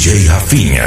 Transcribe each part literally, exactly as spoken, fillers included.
J Rafinha.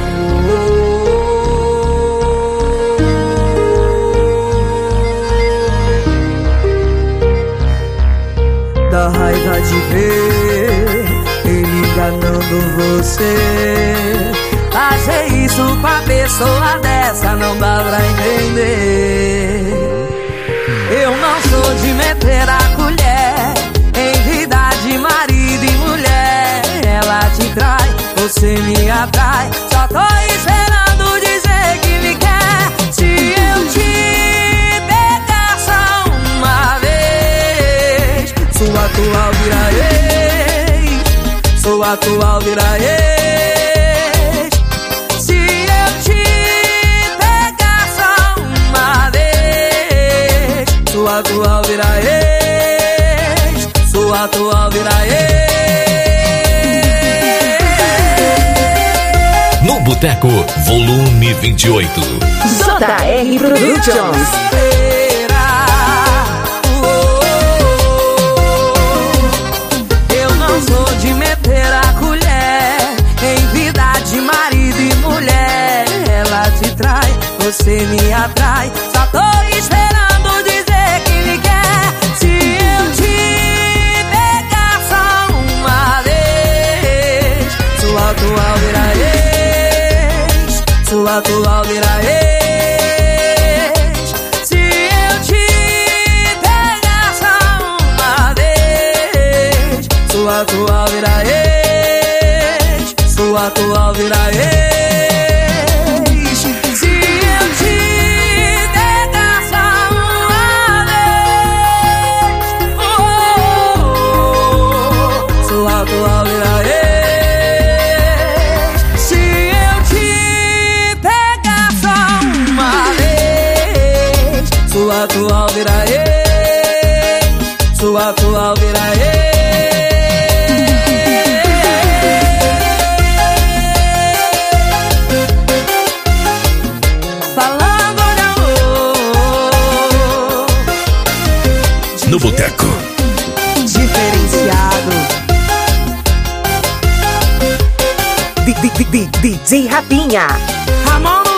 Dá raiva de ver ele enganando você. Fazer isso com a pessoa dessa não dá pra entender. Eu não sou de meter a colher em vida de marido e mulher. Ela te trai, você me atrai. Só tô esperando dizer que me quer. Se eu te pegar só uma vez, sua atual vira ex, sua atual vira ex. Se eu te pegar só uma vez, sua atual vira ex, sua atual vira ex. No Boteco, volume vinte e oito. J R Productions. Eu não sou de meter a colher em vida de marido e mulher. Ela te trai, você me atrai. Só tô esperando dizer que me quer. Se eu te pegar só uma vez, sua atual vira ex, sua atual vira ex. Se eu te pegar só uma vez, sua atual vira ex, sua atual vira ex. Se eu te pegar só uma vez, oh, oh, oh, sua atual vira ex. Se eu te pegar só uma vez, sua atual vira ex, sua atual vira ex. Falando de amor, No Boteco. diferenciado. D J Rafinha. A mão no